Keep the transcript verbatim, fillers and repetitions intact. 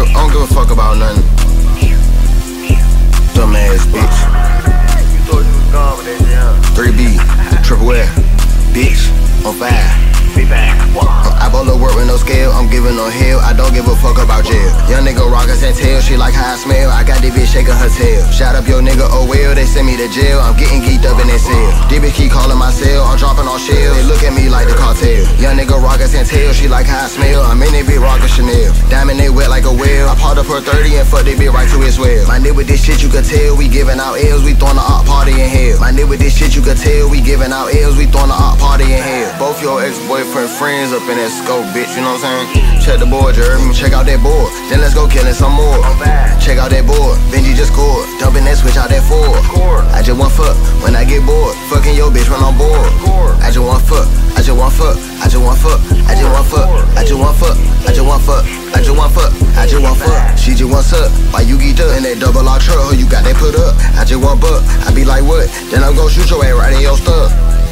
give, I don't give a fuck about nothing. Dumb ass bitch. You thought you was gone with that shit, huh? three B, triple F, bitch, on fire. Be back. I bought the work with no scale, I'm giving no hell, I don't give a fuck about jail. Young nigga rockers and tail, she like how I smell, I got this bitch shaking her tail. Shout up your nigga, oh well, they send me to jail, I'm getting geeked up in that cell. This bitch keep calling my cell, I'm dropping on shells, they look at me like the cartel. Young nigga rockers and tail, she like how I smell, I'm in that bitch rockin' Chanel. Diamond they wet like a whale, I popped up her thirty and fuck that bitch right to his well. My nigga with this shit you could tell, we giving out L's, we throwing the op party in hell. My nigga with this shit you could tell, we giving out L's, we throwing the op party in hell. Both your ex-boyfriend friends up in that scope, bitch, you know what I'm saying? Check the board, you heard me? Check out that board, then let's go killin' some more. Check out that board, Benji just scored, dumping that switch out that Ford. I just want fuck when I get bored, fucking your bitch when I'm bored. I just want fuck, I just want fuck, I just want fuck, I just want fuck, I just want fuck, I just want fuck, I just want fuck, I just want fuck. She just wants up, why you geeked up in that double R truck? You got that put up, I just want buck. I be like what? Then I'm gon' shoot your ass right in your stuff.